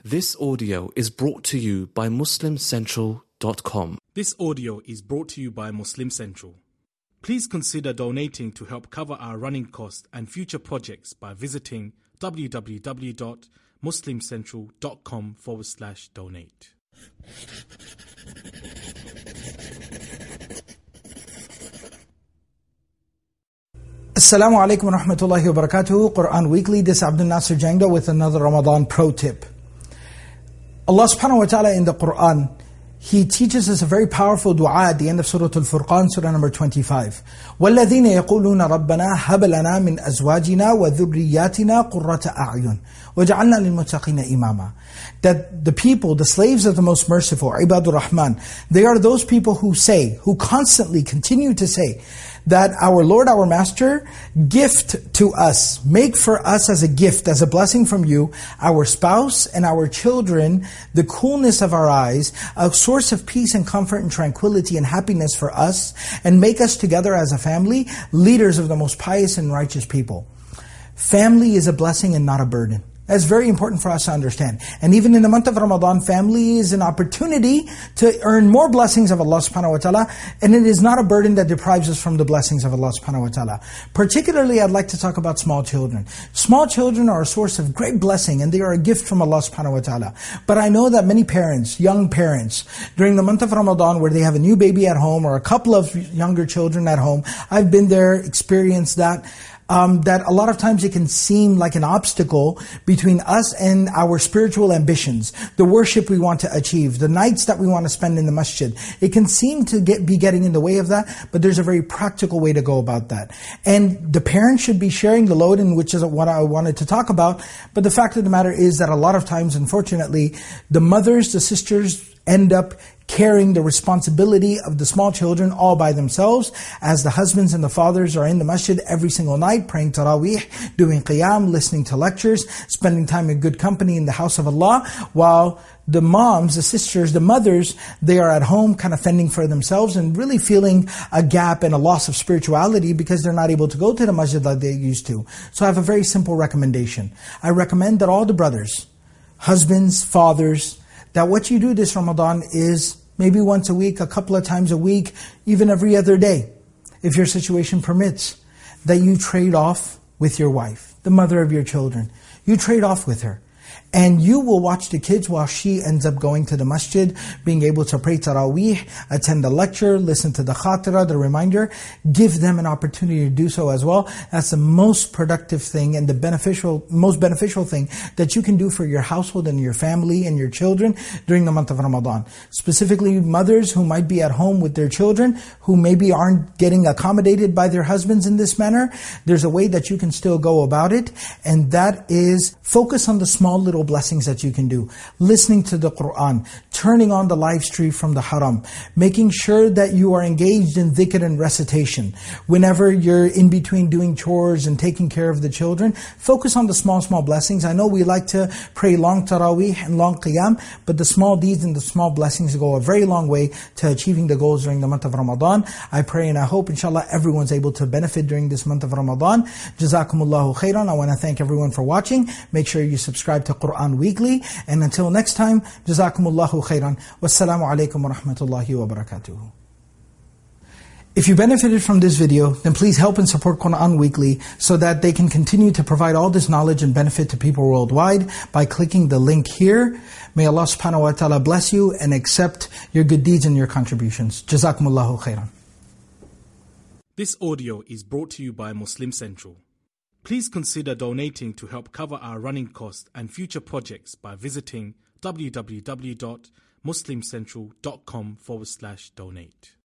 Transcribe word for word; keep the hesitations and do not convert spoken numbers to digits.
This audio is brought to you by Muslim Central dot com. This audio is brought to you by Muslim Central. Please consider donating to help cover our running costs and future projects by visiting www.muslimcentral.com forward slash donate. Assalamu alaikum wa rahmatullahi wa barakatuhu. Quran Weekly. This is Abdul Nasir Jangda with another Ramadan pro tip. Allah subhanahu wa ta'ala in the Quran, He teaches us a very powerful dua at the end of Surah Al-Furqan, Surah number twenty-five. وَالَّذِينَ يَقُولُونَ رَبَّنَا هَبْ لَنَا مِنْ أَزْوَاجِنَا وَذُرِّيَّاتِنَا قُرَّةَ أَعْيُنٍ وَجَعَلْنَا لِلْمُتَّقِينَ إِمَامًا. That the people, the slaves of the Most Merciful, Ibadur Rahman, they are those people who say, who constantly continue to say, that our Lord, our Master, gift to us, make for us as a gift, as a blessing from you, our spouse and our children, the coolness of our eyes, a source of peace and comfort and tranquility and happiness for us, and make us together as a family, leaders of the most pious and righteous people. Family is a blessing and not a burden. That's very important for us to understand. And even in the month of Ramadan, family is an opportunity to earn more blessings of Allah subhanahu wa ta'ala, and it is not a burden that deprives us from the blessings of Allah subhanahu wa ta'ala. Particularly, I'd like to talk about small children. Small children are a source of great blessing, and they are a gift from Allah subhanahu wa ta'ala. But I know that many parents, young parents, during the month of Ramadan, where they have a new baby at home, or a couple of younger children at home, I've been there, experienced that, Um, that a lot of times it can seem like an obstacle between us and our spiritual ambitions, the worship we want to achieve, the nights that we want to spend in the masjid. It can seem to get, be getting in the way of that, but there's a very practical way to go about that. And the parents should be sharing the load, in which is what I wanted to talk about. But the fact of the matter is that a lot of times, unfortunately, the mothers, the sisters end up carrying the responsibility of the small children all by themselves, as the husbands and the fathers are in the masjid every single night, praying Taraweeh, doing Qiyam, listening to lectures, spending time in good company in the house of Allah, while the moms, the sisters, the mothers, they are at home kind of fending for themselves and really feeling a gap and a loss of spirituality because they're not able to go to the masjid like they used to. So I have a very simple recommendation. I recommend that all the brothers, husbands, fathers, that what you do this Ramadan is maybe once a week, a couple of times a week, even every other day, if your situation permits, that you trade off with your wife, the mother of your children. You trade off with her. And you will watch the kids while she ends up going to the masjid, being able to pray Taraweeh, attend the lecture, listen to the khatira, the reminder. Give them an opportunity to do so as well. That's the most productive thing and the beneficial, most beneficial thing that you can do for your household and your family and your children during the month of Ramadan. Specifically, mothers who might be at home with their children, who maybe aren't getting accommodated by their husbands in this manner. There's a way that you can still go about it, and that is focus on the small little blessings that you can do. Listening to the Quran, turning on the live stream from the haram, making sure that you are engaged in dhikr and recitation. Whenever you're in between doing chores and taking care of the children, focus on the small, small blessings. I know we like to pray long Taraweeh and long Qiyam, but the small deeds and the small blessings go a very long way to achieving the goals during the month of Ramadan. I pray and I hope, inshallah, everyone's able to benefit during this month of Ramadan. Jazakumullahu khairan. I want to thank everyone for watching. Make sure you subscribe to Quran Weekly. And until next time, Jazakumullahu khairan. Wassalamu alaikum wa rahmatullahi wa barakatuhu. If you benefited from this video, then please help and support Quran Weekly so that they can continue to provide all this knowledge and benefit to people worldwide by clicking the link here. May Allah subhanahu wa ta'ala bless you and accept your good deeds and your contributions. Jazakumullahu khairan. This audio is brought to you by Muslim Central. Please consider donating to help cover our running costs and future projects by visiting www.muslimcentral.com forward slash donate.